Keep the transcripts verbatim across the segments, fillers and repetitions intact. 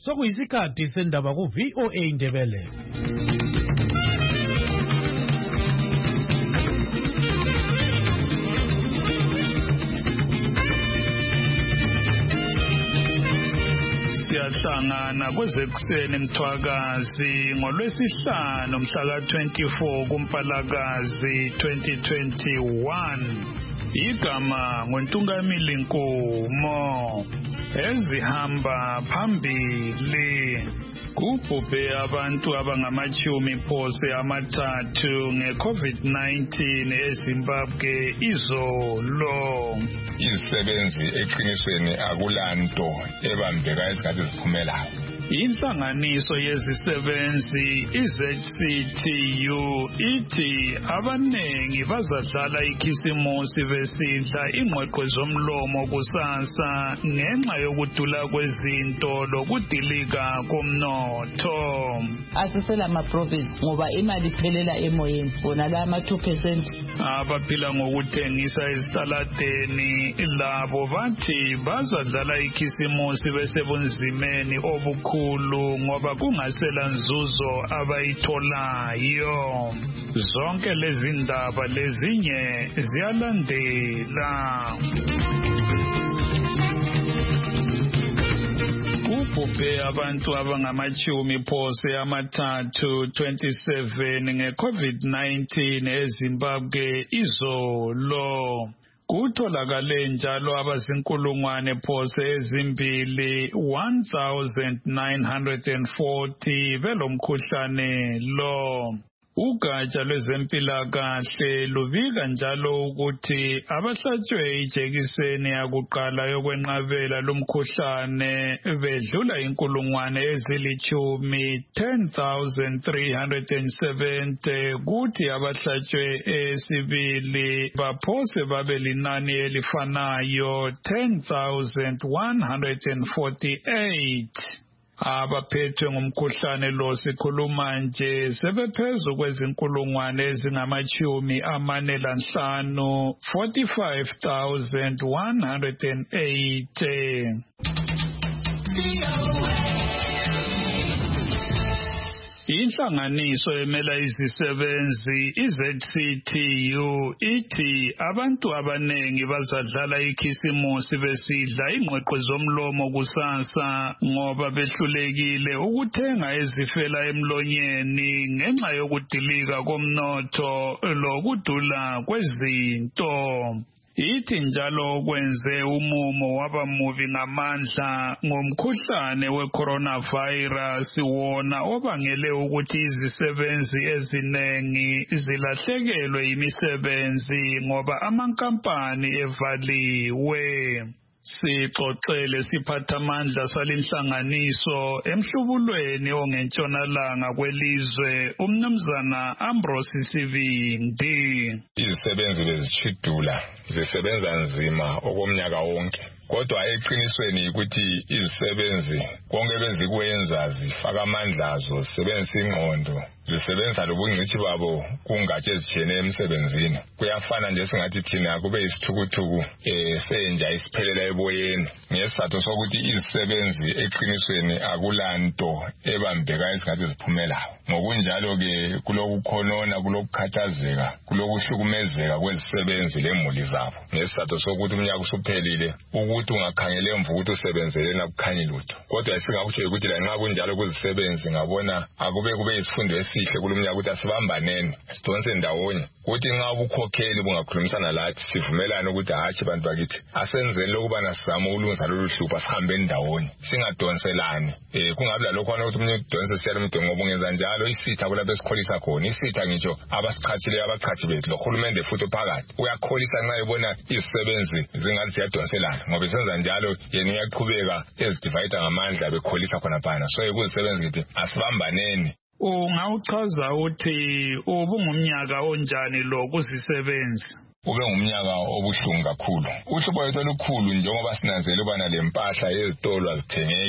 Sokuyisikhathi sendaba ku V O A Ndebele. Siyahlangana kwezekuseni Mthwakazi ngolwesihlanu mhla twenty-four kuMpalakazi twenty twenty-one. Igama ngoNtungamili Nkomo ezihamba phambili. Kubhubhe abantu abangamachumi phose amathathu nge-COVID nineteen eZimbabwe izolo. Izisebenzi eqinisweni akulanto ebambeka esikhathi ziphumelayo. Inhlanganiso yezisebenzi i-Z C T U ithi abanengi bazadlala ikhisimusi besidla ingqweqwe zomlomo kusasa ngenxa yokudula kwezinto lokudilika komnotho. Asisela ama-profit ngoba imali iphelela emoyeni bona la ama two percent. Abaphila ngokuthengisa ezitaladeni labo bathi bazadlala ikhisimusi besebunzimeni obukhulu ngoba kungasela nzuzo abayitholayo. Zonke lezi ndaba lezinye ziyalandela. Kubhubhe abantu abangamachumi phose amathathu twenty-seven nge-COVID nineteen eZimbabwe izolo. Kutholakale njalo abazinkulungwane phose ezimbili one thousand nine hundred forty belomkhuhlane lo. Ugatsha lwezempilakahle lubika njalo ukuthi abahlatshwe ijekiseni yakuqala yokwenqabela lomkhuhlane bedlula inkulungwane ezilichumi ten thousand three hundred seventy kuthi abahlatshwe esibili baphose babe linani elifanayo ten thousand one hundred forty-eight. Abaphethwe ngumkhuhlane lo sikhuluma nje sebephezu kwezinkulungwane ezingamachumi amane lanhlanu forty-five thousand one hundred eighty. Inhlanganiso emela izisebenzi i-Z C T U ithi abantu abanengi bazadlala ikhisimusi besidla ingqweqwe zomlomo kusasa ngoba behlulekile ukuthenga ezifela emlonyeni ngenxa yokudilika komnotho lokudula kwezinto. Ithi njalo kwenze umumo wabamuvi ngamandla ngomkhuhlane we-coronavirus wona obangele ukuthi izisebenzi ezinengi zilahlekelwe imisebenzi ngoba amankampani evaliwe. Sixoxele siphathamandla salinhlanganiso emhlubulweni ongetshonalanga kwelizwe umnumzana Ambrose Sibindi. Izisebenzi bezitshidula zisebenza nzima okomnyaka wonke. Kodwa eqinisweni ukuthi izisebenzi konke bezikwenza zifaka amandla azo zisebenzisa ingqondo zisebenza lobungcithi babo kungatshe ezijene emsebenzini. Kuyafana nje singathi thina kube isithukuthuku eh senja isiphelela eboyeni ngesizathu sokuthi izisebenzi eqinisweni akulanto ebambeka esikhathi ziphumelayo. Ngokunjalo ke kulokukhonona kulokukhathazeka kulokuhlukumezeka kwezisebenzi lemuli zabo ngesizathu sokuthi umnyaka usuphelile ukuthi ungakhangele mvukuthi usebenzelena kukhanye lutho. Kodwa singakutsho ukuthi la nxa kunjalo kuzisebenzi ngabona akube kube isifundo esihle kulumnyaka ukuthi asibambaneni sidonse ndawonye ukuthi nxa ubukhokheli bungakhulumisana lathi sivumelane ukuthi hatshi bantu bakithi asenzeni lokuba nasizama ukulungisa lolu hlupho sihambe ndawonye singadonselani. Eh kungabi lalokho ukuthi umuntu udonse siyala umuntu ngoba ungenza njalo isitha kulapho esikholisa khona isitha ngitsho abasichathile abachathi bethu lo hulumende futhi phakathi uyakholisa nxa ebona izisebenzi zingathi ziyadonselana ngoba senza njalo yena uyaqhubeka ezidivide ngamandla bekholisa khona phana. So ukuzisebenza ngithi asibambaneni. Ungawuchaza uthi ubungumnyaka onjani lo kuzisebenzi? Ube ngumnyaka obuhlungu kakhulu. Uhlupho lwethu olukhulu njengoba sinanzela ubana lempahla ezitolo azithengeki,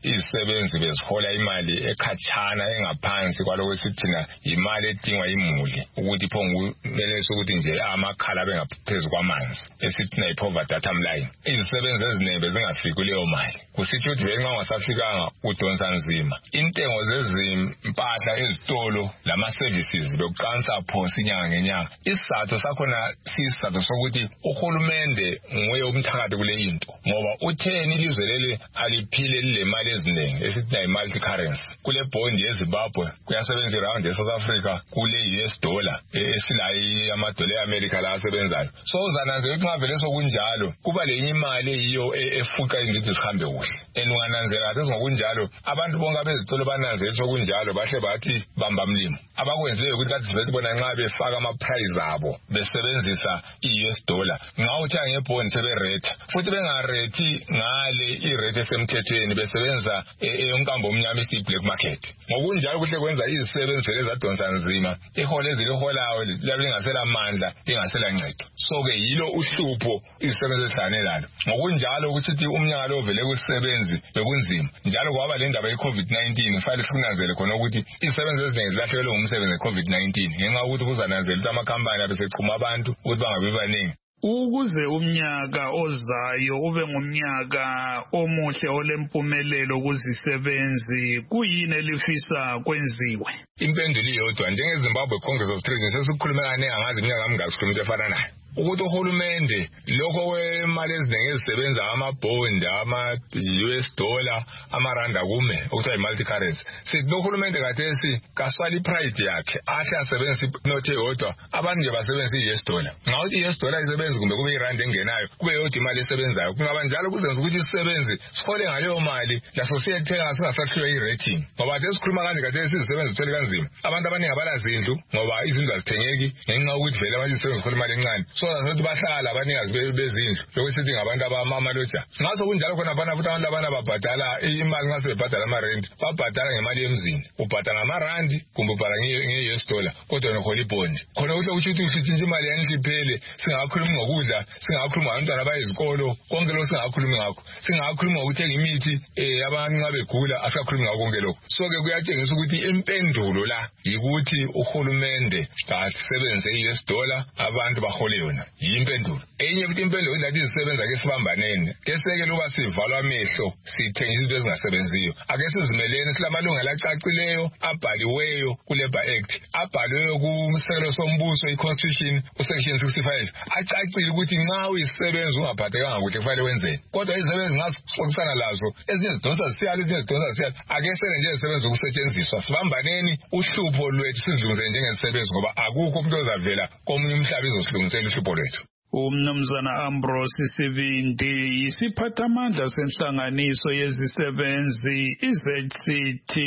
izisebenzi bezihola imali ekhatshana engaphansi kwaloko sithina imali edingwa imuli ukuthi phongumelese ukuthi nje amakhala bengaphezu kwamanzi esithina i-poverty atom line. Izisebenzi eziningi bezingafiki kuleyo mali kusithi ukuthi nxa ungasafikanga udonsa nzima. Intengo zezimpahla ezitolo lama-services bekuqansa phosi inyanga ngenyanga. Isizathu sakhona sisizathu sokuthi uhulumende nguye umthakathi kule into ngoba utheni ilizwe leli aliphile lile mali eziningi esithina i-multi currency. Kule bond yeZimbabwe kuyasebenza iround eSouth Africa kule U S dollar esilayi amadola eAmerica la asebenzayo. So uzananzela ukuthi ngavele sokunjalo kuba lenye imali eyiyo efuqa izinto zihambe kuhle. Enungananzela kathi ngokunjalo abantu bonke abezitolo bananzela sokunjalo bahle bathi bamba mlimo. Abakwenzileyo ukuthi kathi sibethi bona nxa befaka ama-price abo besebenzisa i-U S dollar nxa uthenga ngebond seberate futhi bengarethi ngale irate esemthethweni besebenza eyonkambo omnyama isi black market. Ngokunjalo kuhle kwenza izisebenzi ezadonsa nzima ihole eziliholayo labe lingasela amandla lingasela ncedo. So ke yilo uhlupho izisebenzi ezihlane lalo. Ngokunjalo ukuthi umnyaka lo vele kusebenzi bekunzima njalo kwaba le ndaba ye-COVID nineteen kufanele sikunanzele khona ukuthi izisebenzi eziningi zilahlekelwe ngumsebenzi we-COVID nineteen ngenxa yokuthi kuzananzela ukuthi amakhampani abesechuma abantu ukuthi bangabi baningi. Ukuze umnyaka ozayo ube ngumnyaka omuhle olempumelelo kuzisebenzi kuyini elifisa kwenziwe? Impendulo iyodwa njengeZimbabwe Congress of Trade sesikhuluma kaningi angazi iminyaka amingaki sikhuluma efana nayo ukuthi uhulumende lokho kwemali eziningi ezisebenza amabond ama-U S dollar amaranda kume okuthiwa i-multi currency sithi uhulumende kathesi kaswala ipride yakhe ahle asebenzise inothe yodwa abantu nje basebenzisa i-U S dollar nxa uthi i-U S dollar isebenzi kumbe kube irandi engenayo kube yodwa imali esebenzayo kungaba njalo kuzenza ukuthi isisebenzi sihole ngaleyo mali laso siyethenga singasahliwe i-rating ngoba kade sikhuluma kanje kathesi izisebenzi zithole kanzima abantu abaningi abalazindlu ngoba izindlu azithengeki ngenxa yokuthi vele manje izisebenzi zihole imali encane so ukuthi bahlala abaningazi bezindlu lokusithi ngabantu abamamaloja ngaso kunjalo khona abana futhi abantu abana babhadala imali ngase bebhadala ama-rent babhadala ngemali yemzini ubhadala ngamarandi kumbe ubhadala nge-U S dollar kodwa nohola ibhondi khona kuhle ukuthi uthi nje imali yanihliphele singakhulumi ngokudla singakhuluma ngabantwana bayizikolo konke lokho singakhulumi ngakho singakhuluma ngokuthenga imithi abantu nxa begula asikakhulumi ngakho konke lokho so ke kuyatshengisa ukuthi impendulo la yikuthi uhulumende kasebenzise i-U S dollar abantu bahole yona yimpendulo enye futhi impendulo ilathi izisebenza ke sibambanene ke seke loba sivalwa amehlo sithengisa izinto ezingasebenziyo ake sizimelene silamalungelo acacileyo abhaliweyo ku-Labour Act abhaliweyo kumsekelo sombuso i-Constitution ku-section sixty-five acacile ukuthi nxa uyisebenza ungaphathekanga kuhle kufanele wenzeni kodwa izisebenzi ngasixoxisana lazo ezinye zidonsa zisiyala ezinye zidonsa zisiyala ake sele nje izisebenzi ukusetshenziswa sibambaneni uhlupho lwethu sizilungisele njengezisebenzi ngoba akukho umuntu ozavela komunye umhlaba izosilungisela uhlupho lwethu. Umnumzana Ambrose Sibindi yisiphathamandla senhlanganiso yezisebenzi i-Z C T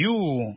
U.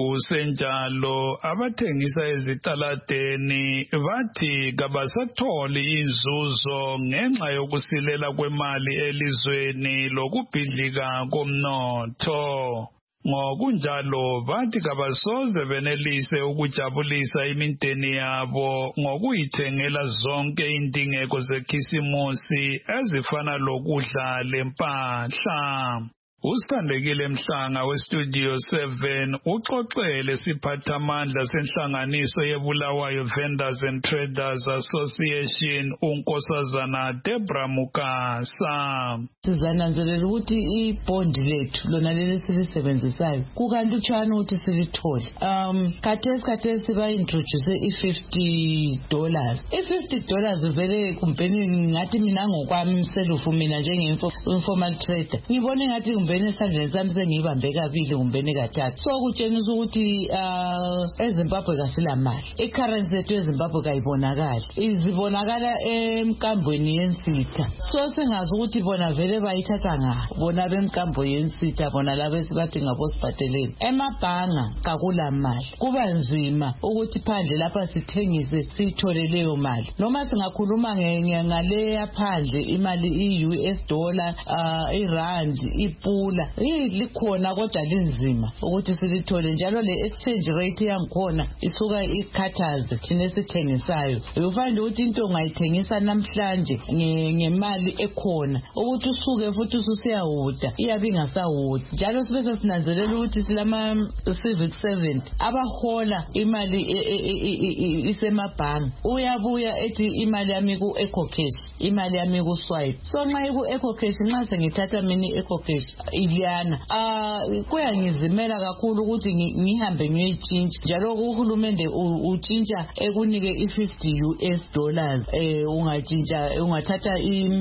Kusenjalo abathengisa ezitaladeni bathi kabasatholi inzuzo ngenxa yokusilela kwemali elizweni lokubhidlika komnotho. Ngokunjalo bathi kabasoze benelise ukujabulisa imindeni yabo ngokuyithengela zonke indingeko zekhisimusi ezifana lokudla lempahla. Usithandekile Mhlanga westudio seven uxoxele siphathamandla senhlanganiso yeBulawayo Vendors and Traders Association unkosazana Debra Mukasa. Sizananzelela ukuthi ibond lethu lona leli silisebenzisayo kukantutshana ukuthi silithole. Um khathesi khathesi ba introduce i-fifty dollars. I-fifty dollars vele kumpeni ngathi mina ngokwami selufu mina njenge-informal trader. Ngibone ngathi kumbeni esandleni sami sengiyibambe kabili kumbeni kathathu. So kutshengisa ukuthi uh, eZimbabwe kasila mali. I-currency yethu eZimbabwe kayibonakali. Izibonakala emkambweni yensitha. So sengazi ukuthi bona vele bayithatha ngapha. Bona bemkambo yensitha bona labo esibathi ngabosibhateleni. Emabhanga kakula mali. Kuba nzima ukuthi phandle lapha sithengise sithole leyo mali. Noma singakhuluma ngale yaphandle imali i-U S dollar, uh, irand, ipu lilula likhona kodwa linzima ukuthi silithole njalo le exchange rate yangikhona isuka ikhathaze thina esithengisayo ufanda ukuthi into ongayithengisa namhlanje ngemali ekhona ukuthi usuke futhi ususiyahuda iyabe ingasahudi njalo sibe sesinanzelela ukuthi silama civic servant abahola imali isemabhangi uyabuya ethi imali yami ku EcoCash imali yami ku swipe so nxa iku EcoCash nxa sengithatha mini EcoCash iliyana ah kuyangizimela kakhulu ukuthi ngihambe ngiyoyitshintsha njalo uhulumende utshintsha ekunike i-fifty U S dollars eh ungatshintsha ungathatha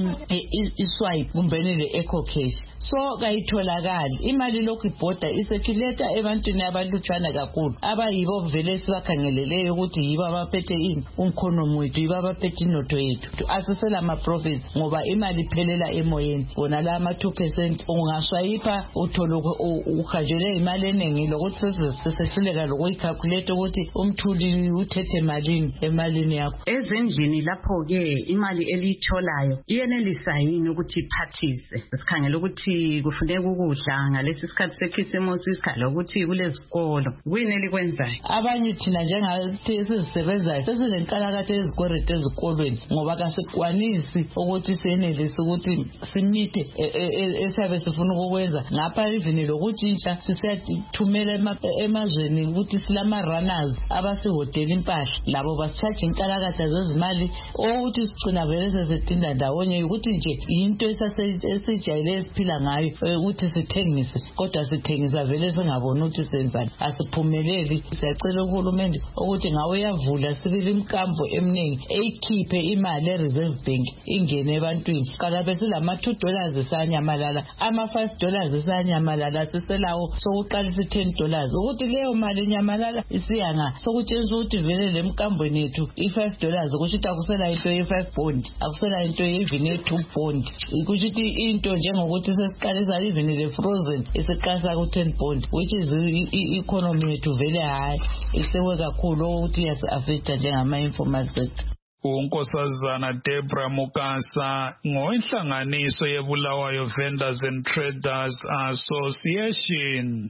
i-swipe kumbe le EcoCash so kayitholakali imali lokhu ibhoda isekileta ebantwini abalutshwana kakhulu abayibo vele sibakhangeleleyo ukuthi yibo abaphethe ini umkhonomi wethu yibo abaphethe inotho yethu asisela ama-profits ngoba imali iphelela emoyeni wona la ama-two percent ungaswayipha uthole uhanjelwe imali eningi lokuthi sesehluleka lokuyicalculate ukuthi umthuli uthethe malini emalini yakho ezendlini lapho-ke imali eliyitholayo iyenelisa yini ukuthi iphathise sikhangela ukuthi kufuneka ukudla ngalesi sikhathi sekhisimusi isikhala ukuthi kulezikolo kuyini elikwenzayo abanye thina njengathi esizisebenzayo sesilenkalakatha ezikwerete ezikolweni ngoba kasikwanisi ukuthi senelise ukuthi simithe esabe sifuna ukwenza ngapha even lokutshintsha sisiyathumela emazweni ukuthi silama-runners abasihotela impahla labo basicharge inkalakatha zezimali ukuthi sigcina vele sesidinda ndawonye ukuthi nje yinto esijayele esiphila ngayo ukuthi sithengise kodwa sithengisa vele singaboni ukuthi senzani asiphumeleli siyacela uhulumende ukuthi ngawe yavula sibili imkambo eminingi eyikhiphe imali e-reserve bank ingene ebantwini kana besilama-two dollars esanyamalala ama-five dollars esanyamalala siselawo sokuqalisa i-ten dollars ukuthi leyo mali nyamalala isiyanga sokutshengisa ukuthi vele le mkambweni yethu i-five dollars kusho ukuthi akusela into ye-five bond akusela into even ye-two bond kusho ukuthi into njengokuthi sesiqalisa even le frozen isiqalisa ku-ten bond which is i-economy yethu vele hayi isewe kakhulu ukuthi yasi-affecta njengama-informal sector. uNkosazana Debra Mukasa ngoinhlanganiso yeBulawayo Vendors and Traders Association.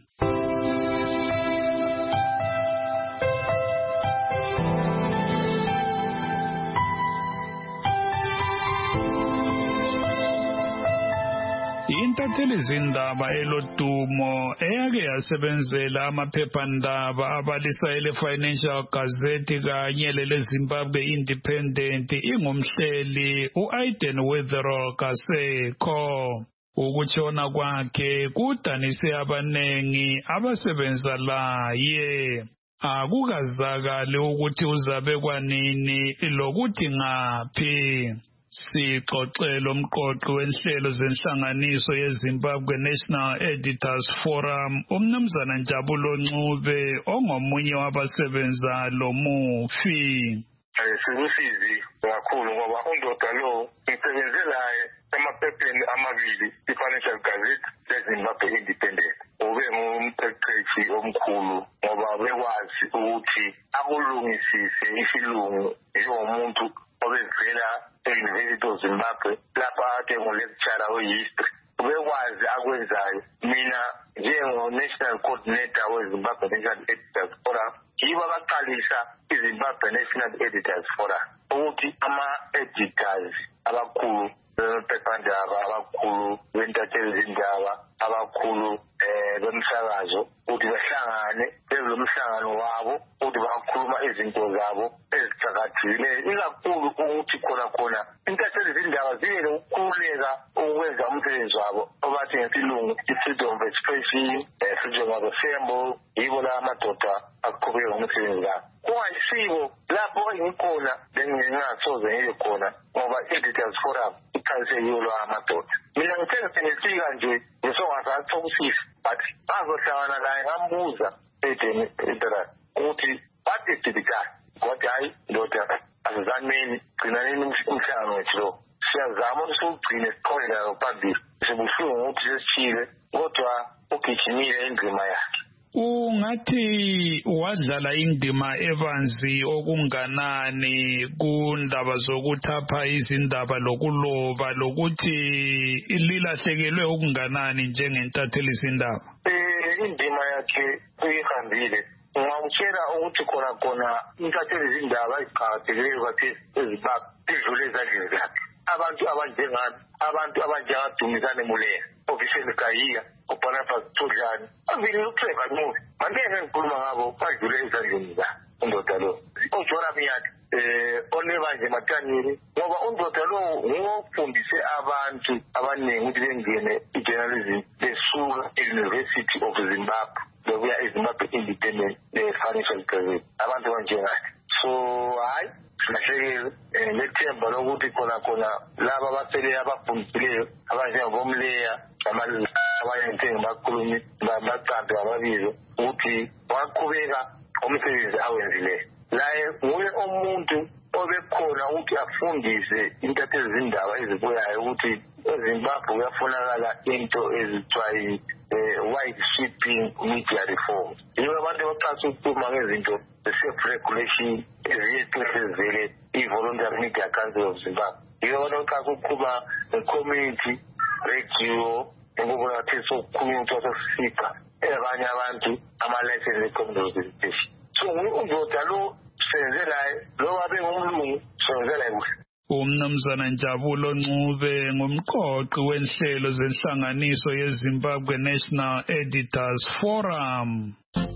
Intatheli zindaba elodumo eyake yasebenzela amaphephandaba abalisa ele Financial Gazette kanye lele Zimbabwe Independent ingumhleli uAiden Weatherall Kaseko. Ukutshona kwakhe kudanise abanengi abasebenza laye. Akukazakali ukuthi uzabe kwanini lokuthi ngaphi. Sixoxela umqoqi wenhlelo zenhlanganiso yeZimbabwe National Editors Forum umnumzana Njabulo Ncube ongomunye wabasebenza lo mufi. Sikusizi kakhulu ngoba undoda lo ngisebenze laye emaphepheni amabili i-Financial Gazette leZimbabwe Independent. Ube ngumqeqeshi omkhulu ngoba bekwazi ukuthi akulungisise isilungu njengomuntu obevela e-University of Zimbabwe lapha ake ngu-lecturer we-history ubekwazi akwenzayo. Mina njengo-national coordinator we-Zimbabwe National Editors Forum yibo abaqalisa i-Zimbabwe National Editors Forum ukuthi ama-editors abakhulu bephephandaba abakhulu bentatheli zindaba abakhulu bemsakazo ukuthi bahlangane bezo mhlangano wabo ukuthi bakhuluma izinto zabo ezicakathile ikakhulu ukuthi khona khona intatheli zindaba zibe nokukhululeka ukwenza umsebenzi wabo obathi ngesilungu i-freedom of expression, freedom of assembly yibo la amadoda aqhubeka ngomsebenzi wabo. Kungayisibo lapho engikhona bengingasoze ngiye khona ngoba i-Editors Forum iqalise yiwo la amadoda. Mina ngithe ngifika nje ngisongasathokusisa but bazohlangana naye ngambuza edeni intera ukuthi bathi sidikani kodwa hayi ndoda asizameni gcinaneni umhlangano wethu lo siyazama ukuthi siwugcine siqhubekela phambili sibuhlungu ukuthi sesishile kodwa ugijimile indima yakhe ungathi wadlala indima ebanzi okunganani kundaba zokuthapha izindaba lokuloba lokuthi lilahlekelwe okunganani njengentatheli izindaba? Eh, indima yakhe uyihambile. Ungawutshela ukuthi khona khona intatheli izindaba eziqakathekileyo kathi ezibaba idlule ezandleni zakhe. Abantu abanjengani, abantu abanjengaDumisane Moleya, Official Kayiya, uBarnabas Thudlane, avile uClever Ncube. Manje ngikhuluma ngabo badlule ezandleni zakhe undoda lo. uJoram Nyati, eh onebanje Mataniri, ngoba undoda lo ngofundise abantu abaningi ukuthi bengene ijournalism besuka e-University of Zimbabwe. Lokuya eZimbabwe Independent Financial Gazette. Abantu abanjengani. So hayi silahlekile eh lethemba lokuthi khona khona laba abasele abafundisileyo abanjengomleya amalungu abayentenga bakhulumi baqambe ababizo ukuthi waqhubeka umsebenzi awenzileyo. Laye nguye umuntu obekhona ukuthi afundise intatheli izindaba ezibuyayo ukuthi eZimbabwe kuyafunakala into ezithiwa wide sweeping media reform. Yiyo abantu abaqasa ukukhuluma ngezinto ze-self-regulation eziyethu i-Voluntary Media Council of Zimbabwe. Yiyo abantu abaqasa ukukhuluma nge-community radio ngoba ngathi sokukhulunywa kwasesipha abanye abantu ama-license e-community visitation. So undoda lo senzelayo lo wabe ngumlungu senzelayo kuhle. Umnumzana Njabulo Ncube ngumqoqi wenhlelo zenhlanganiso yeZimbabwe National Editors Forum.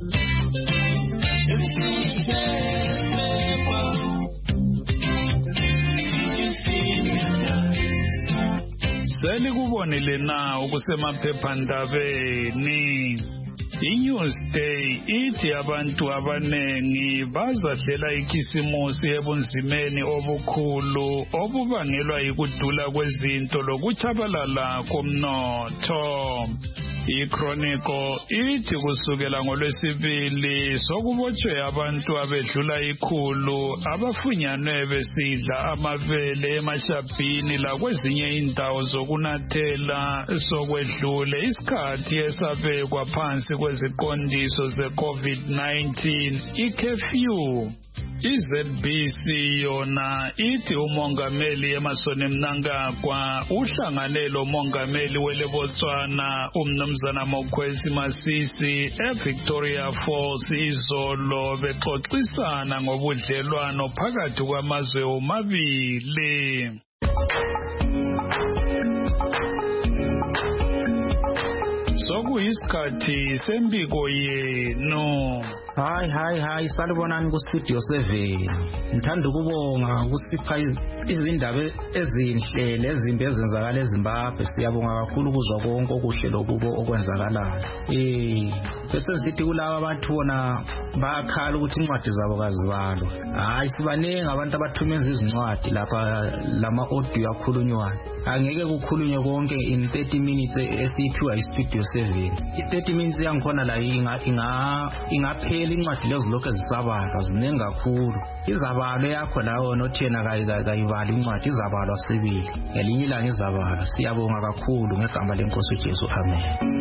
Selikubonile na ukusemaphephandabeni. I-Newsday ithi abantu abanengi bazadlela ikhisimusi ebunzimeni obukhulu obubangelwa yikudula kwezinto lokuchabalala komnotho. I-Chronicle ithi kusukela ngolwesibili sokubotshwe abantu abedlula ikhulu abafunyanwe besidla amabele emashabhini lakwezinye indawo zokunathela sokwedlule isikhathi esabekwa phansi kweziqondiso ze-COVID nineteen i-curfew. I-Z B C yona ithi umongameli Emmerson Mnangagwa uhlangane lo mongameli weleBotswana umnumzana Mokwesi Masisi eVictoria Falls izolo bexoxisana ngobudlelwano phakathi kwamazwe omabili. Sokuyisikhathi sembiko yenu. Hayi hayi hayi salibonani ku studio seven. Ngithanda ukubonga ukusipha izindaba ezinhle lezimbi ezenzakala eZimbabwe. Siyabonga kakhulu ukuzwa konke okuhle lokubo okwenzakalayo. Eh bese sithi kulabo abantu bona bakhala ukuthi incwadi zabo kazibalwa. Hayi sibanenge abantu abathumeza izincwadi lapha lama audio akhulunywayo. Angeke kukhulunywe konke in thirty minutes esiphiwa istudio seven. I thirty minutes yangikhona la inga inga ingaphela incwadi lezo lokho ezisabala ziningi kakhulu. Izabalo yakho lawo nothena kayibala incwadi izabalwa sibili. Ngelinye ilanga izabalwa. Siyabonga kakhulu ngegama lenkosi uJesu. Amen.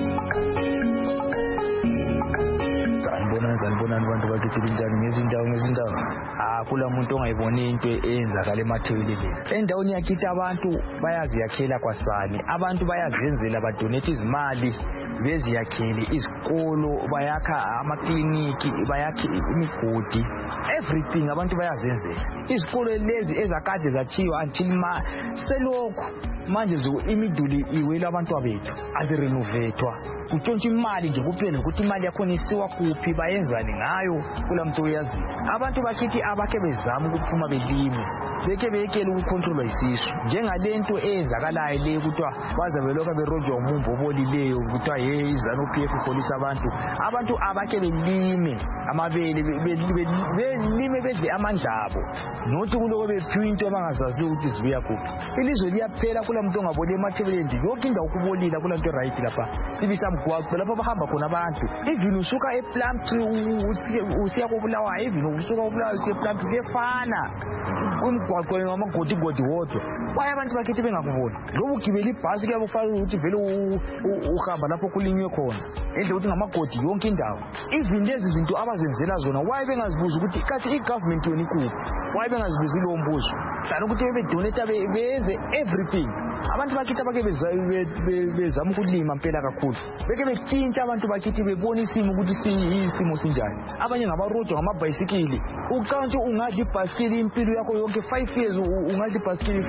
Sanibonani abantu bakithi njani ngezindawo ngezindawo. Ah kula muntu ongayiboni into eyenzakala emathebeleni. Endaweni yakithi abantu bayaziyakhela kwasani. Abantu bayazenzela badonate izimali beziyakhele izikolo bayakha amakliniki bayakha imigodi everything abantu bayazenzela. Izikolo lezi ezakade zathiwa until ma selokho manje imiduli iwela abantu abethu azirenovetwa. Kutshontsha imali nje kuphela ukuthi imali yakho isiwa kuphi bayenzani ngayo kula muntu uyazi. Abantu bakithi abakhe bezama ukuphuma belime beke bekele ukucontrola isisu njengalento eyenzakalayo le kuthiwa baza belokho berojwa umumbo obolileyo kuthiwa hey izanu P F police abantu abantu abakhe belime amabele belime bedle amandlabo nothi kuloko bephiwa into abangazazi ukuthi zibuya kuphi. Ilizwe liyaphela kula muntu ongabone emathebeleni yonke indawo kubolila kula nto right lapha sibisa mgwaqo lapho bahamba khona abantu even usuka ePlumtree usiya koBulawayo even usuka koBulawayo usiya ePlumtree kuyefana umgwaqo ngamagodi godi wodwa kwaye abantu bakithi bengakuboni ngoba ugibela ibhasi kuyabe kufanele ukuthi vele uhamba lapho kulinywe khona endle ukuthi ngamagodi yonke indawo even lezi zinto abazenzela zona why bengazibuza ukuthi kathi igovernment yona ikuphi why bengazibuzi lo mbuzo hlala ukuthi bebe donate benze everything abantu bakithi abake bezama ukulima impela kakhulu beke betshintsha abantu bakithi bebona isimo ukuthi isimo sinjani abanye ngabarojo ngamabhayisikili ucanga ungadla ibhasikili impilo yakho yonke five years ungadla ibhasikili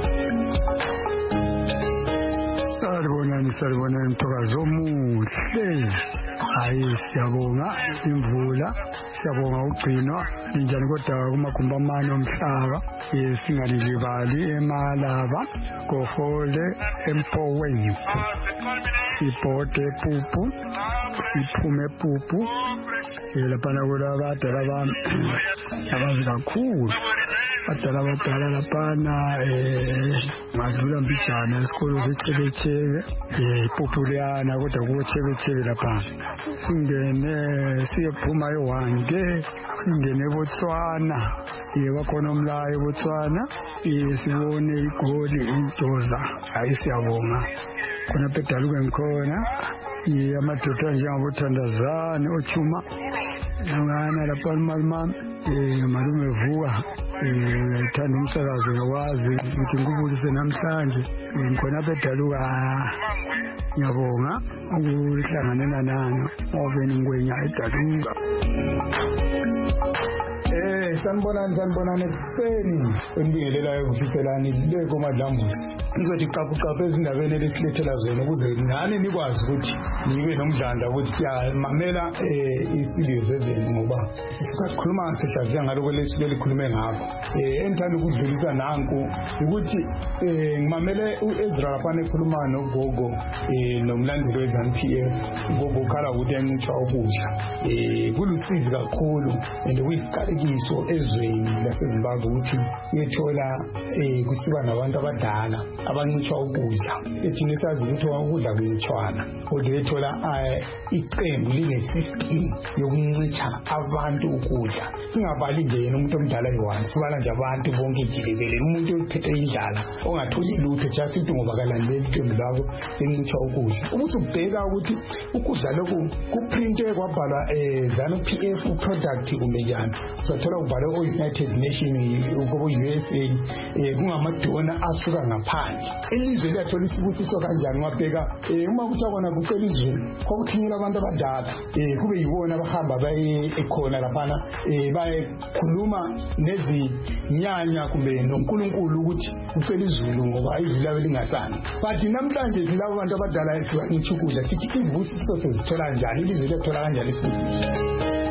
Salibonani salibonani mthokazo omuhle hayi siyabonga imvula siyabonga ugcino njani kodwa kumagumba amane omhlaba singalilibali eMalaba Gohole eMpoweni ibhode ePupu iphume ePupu lapana kula badala bami abazi kakhulu badala badala lapana madlula mbijana esikolo seChebechebe iPupuliana kodwa kuChebechebe lapha singene siyephuma eWange singene eBotswana yebakhona umlayo eBotswana sibone igoli intoza hayi siyabonga khona pedaluke ngikhona amadoda njengabothandazane ochuma ngana lapha malmam malume vuka ngithanda umsakazo ngakwazi ukuthi ngikubulise namhlanje ngikhona pedaluka ngiyabonga ukuhlanganela nani ngoba ngingwenya edaluka Eh sanibonani sanibonani ekseni enibingelelayo kufiselani leko madlambuzi ngizothi qaphu qaphu ezindabeni lesilethela zona ukuze nani nikwazi ukuthi nibe nomdlandla ukuthi siyamamela i-studio seven ngoba sikhuluma ngesihlaziya ngaloko lesilo likhulume ngakho eh engithanda ukudlulisa nanku ukuthi ngimamele uEzra lapha ekhuluma noGogo eh nomlandeli weZanu P F Gogo khala ukuthi encitsha ukudla eh kulusizi kakhulu and kuyisiqalekiso ezweni laseZimbabwe ukuthi yethola eh kusiba nabantu abadala abancitsha ukudla ethina sazi ukuthi ukudla kuyitshwana kodwa yethola iqembu line-system yokuncitsha abantu ukudla singabali nje yena umuntu omdala yiwani sibala nje abantu bonke jikelele umuntu ophethe indlala ongatholi lutho just ukuthi ngoba kalandeli iqembu lakho sencitsha ukudla ukuthi ubheka ukuthi ukudla lokhu kuprintwe kwabhalwa Zanu P F product kumbe njani uzathola ubhalwe o-United Nations ukubo U S A kungamadona asuka ngaphandle ilizwe liyathola isibusiso kanjani ngabheka uma kuthakona kucela izulu kokuthinyela abantu abadala kube yibona abahamba baye ekhona laphana bayekhuluma nezinyanya kumbe noNkulunkulu ukuthi ucela izulu ngoba izulu labe lingasani but namhlanje silabo abantu abadala esibanitsha ukudla sithi izibusiso sezithola njani ilizwe liyathola kanjani isibusiso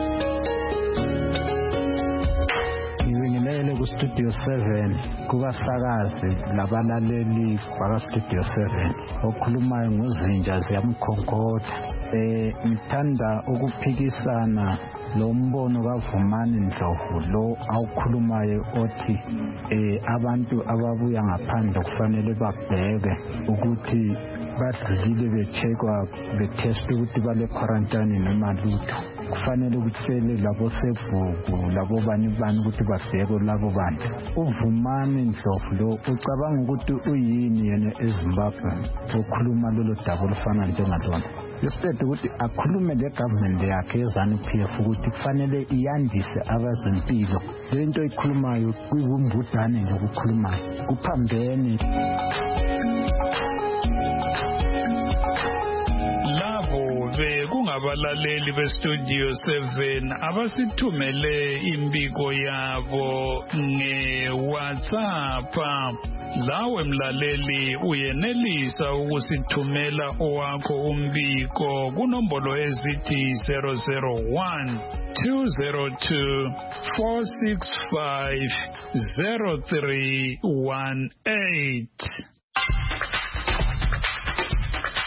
Studio seven kubasakazi labalaleli baka Studio seven okhulumayo ngozinja ziyamkhonkotha eh ngithanda ukuphikisana lo mbono kaVumani Ndlovu lo awukhulumayo othi eh abantu ababuya ngaphandle kufanele babheke ukuthi badlulile bechekwa betest ukuthi bale quarantine noma lutho kufanele ukutshele labo sebhuku labo bani bani ukuthi babheke labo bantu uVumani Ndlovu lo ucabanga ukuthi uyini yena eZimbabwe okhuluma lelo daba lofana njengalona instead ukuthi akhulume le government yakhe eZanu P F ukuthi kufanele iyandise abazempilo lento ikhulumayo kuyibumbudane nje ukukhulumayo kuphambene kungabalaleli bestudio seven abasithumele imbiko yabo nge-WhatsApp lawe mlaleli uyenelisa ukusithumela owakho umbiko kunombolo ezithi zero zero one two zero two four six five zero three one eight.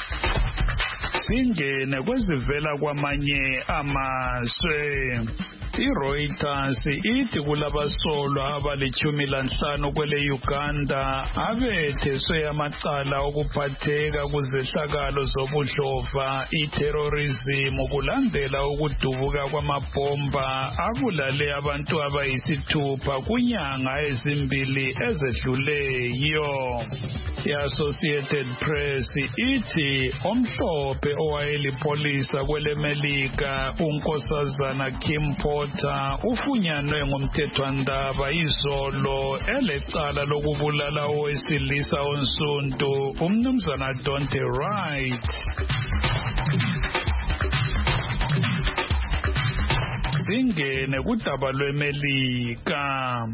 Singene kwezivela kwamanye amazwe. iReuters ithi kulabasolwa abalichumi lanhlanu kwele Uganda abetheswe amacala okuphatheka kuzehlakalo zobudlova iterrorism kulandela ukudubuka kwamabhomba abulale abantu abayisithupha kunyanga ezimbili ezedluleyo. I-Associated Press ithi omhlophe owayelipolisa kwele Melika unkosazana Kim Porter ufunyanwe ngomthethwandaba izolo elecala lokubulala owesilisa onsundu umnumzana Donte Wright. Singene kudaba lweMelika.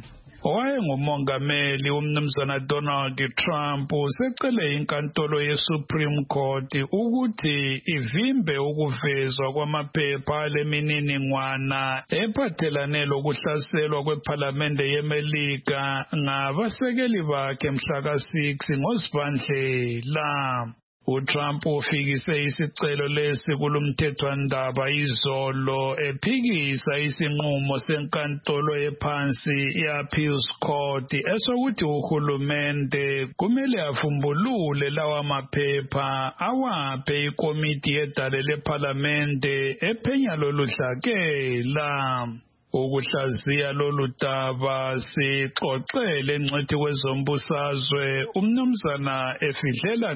Owayengumongameli umnumzana Donald Trump secele inkantolo ye-Supreme Court ukuthi ivimbe ukuvezwa kwamaphepha lemininingwana ephathelane lokuhlaselwa kwephalamende yeMelika ngabasekeli bakhe mhla ka six ngoZibandlela. uTrump ufikise isicelo lesi kulomthethwandaba izolo ephikisa isinqumo senkantolo ephansi ye-Appeals Court esokuthi uhulumende kumele afumbulule lawa maphepha awaphe ikomiti yedale lephalamende ephenya lolu dlakela. Ukuhlaziya lolu daba sixoxele ngcwethi kwezombusazwe umnumzana Efidlela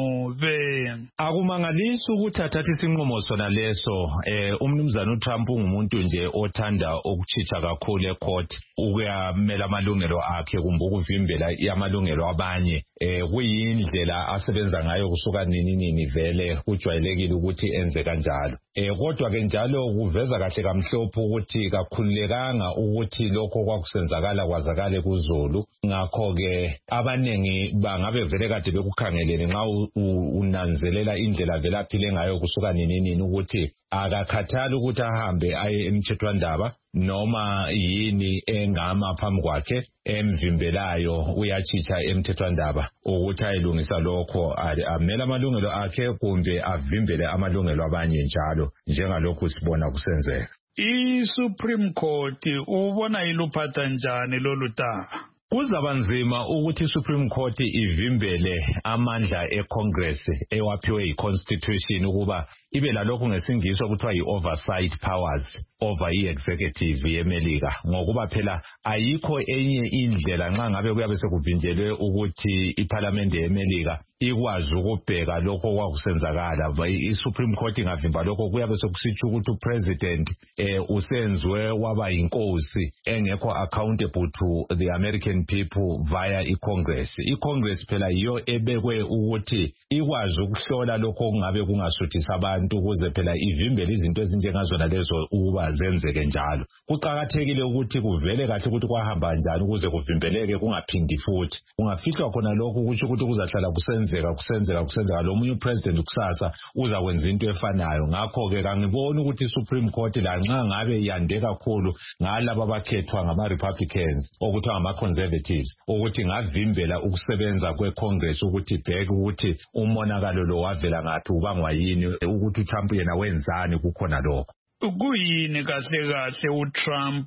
Ncube. Akumangalisi ukuthi athathe isinqumo sona leso. eh umnumzana uTrump ungumuntu nje othanda ukuchicha kakhulu ecourt ukuyamela amalungelo akhe kumbe ukuvimbela amalungelo abanye. eh kuyindlela asebenza ngayo kusuka nini nini vele kujwayelekile ukuthi enze kanjalo. eh kodwa ke njalo kuveza kahle kamhlophe ukuthi kakhululekanga ukuthi lokho kwakusenzakala kwazakale kuZulu. Ngakho ke abanengi bangabe vele kade bekukhangelene nxa unanzelela indlela vele aphile ngayo kusuka nini nini ukuthi akakhathali ukuthi ahambe aye emthethwandaba noma yini engama phambi kwakhe emvimbelayo uyachicha emthethwandaba ukuthi ayilungisa lokho amela amalungelo akhe kumbe avimbele amalungelo abanye njalo njengalokhu sibona kusenzeka. I-Supreme Court ubona iluphatha njani lolu daba? Kuzaba nzima ukuthi iSupreme Court ivimbele amandla eCongress ewaphiwe iConstitution ukuba ibe lalokhu ngesingisi okuthiwa yi-oversight powers over i-executive yeMelika, ngokuba phela ayikho enye indlela nxa ngabe kuyabe sekuvinjelwe ukuthi iParliament yeMelika ikwazi ukubheka lokho kwakusenzakala. I-Supreme Court ingavimba lokho kuyabe sekusitsho ukuthi uPresident eh, usenzwe waba yinkosi engekho accountable to the American people via iCongress. ICongress phela yiyo ebekwe ukuthi ikwazi ukuhlola lokho kungabe kungasuthisa abantu ukuze phela ivimbele izinto ezinjengazona lezo ukuba zenzeke njalo. Kuqakathekile ukuthi kuvele kahle ukuthi kwahamba kanjani ukuze kuvimbeleke kungaphindi futhi. Kungafihlwa khona lokho ukuthi ukuthi kuzahlala kusenzeka kusenzeka kusenzeka lo munye upresident kusasa uza kwenza into efanayo. Ngakho ke kangiboni ukuthi iSupreme Court la nxa ngabe yande kakhulu ngalabo abakhethwa ngama Republicans okuthiwa ngama Conservatives ukuthi ngavimbela ukusebenza kweCongress ukuthi bheke ukuthi umonakalo lo wavela ngathi ubangwa yini ukuthi uTrump yena wenzani kukhona lokho. Kuyini kahle kahle uTrump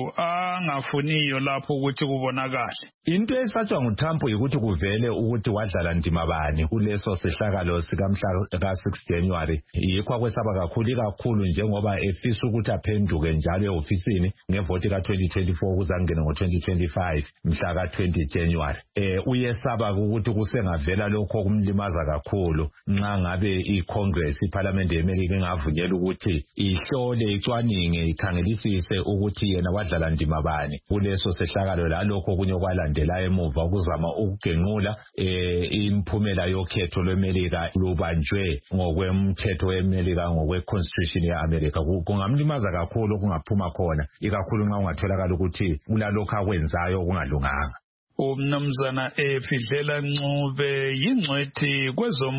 angafuniyo lapho ukuthi kubonakale? Into esatshwa nguTrump ukuthi kuvele ukuthi wadlala ndima bani kuleso sehlakalo sikamhla ka six January. Yikho kwesaba kakhulu kakhulu njengoba efisa ukuthi aphenduke njalo eofisini ngevoti ka twenty twenty-four kuzangena ngo twenty twenty-five mhla ka twenty January. Eh uyesaba ukuthi kusengavela lokho kumlimaza kakhulu nxa ngabe iCongress iParliament yeMelika ingavunyela ukuthi ihlole icwaninge ikhangelisise ukuthi yena wadlala ndima bani kuleso sehlakalo lalokho kunye kwalandela emuva ukuzama ukugenqula eh imphumela yokhetho lweMelika lubanjwe ngokwemthetho weMelika ngokweConstitution yeAmerica. Kungamlimaza kakhulu kungaphuma khona ikakhulu nxa ungatholakala ukuthi ulalokho akwenzayo kungalunganga. Umnumzana Efidlela Ncube yingcwethi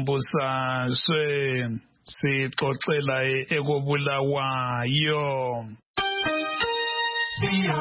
kwezombusazwe sixoxela ekobulawayo.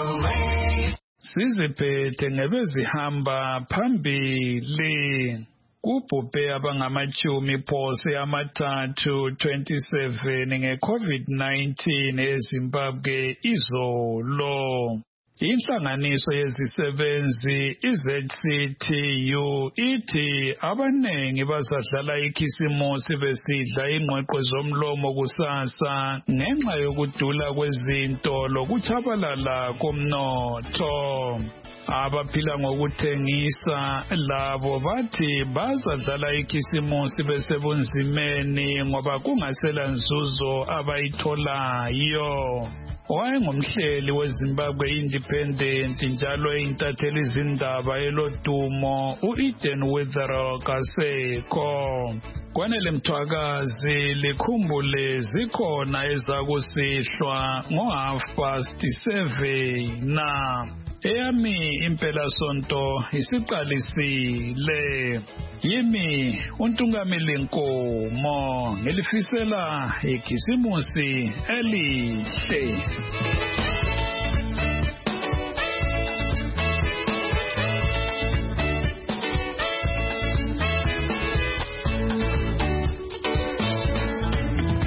Siziphethe ngebezihamba phambili. kubhubhe abangamachumi phose amathathu twenty-seven nge-COVID nineteen eZimbabwe izolo. Inhlanganiso yezisebenzi i-Z C T U ithi abanengi bazadlala ikhisimusi besidla ingqweqwe zomlomo kusasa ngenxa yokudula kwezinto lokutshabalala komnotho. Abaphila ngokuthengisa labo bathi bazadlala ikhisimusi besebunzimeni ngoba kungasela nzuzo abayitholayo. Wayengumhleli weZimbabwe Independent njalo eyintatheli izindaba elodumo u-Eden Withero Kaseko. Kwanele Mthwakazi likhumbule zikhona ezakusihlwa ngo-half past seven na. Eyami impela sonto isiqalisile. Yimi uNtungameli Nkomo ngilifisela ikhisimusi elihle.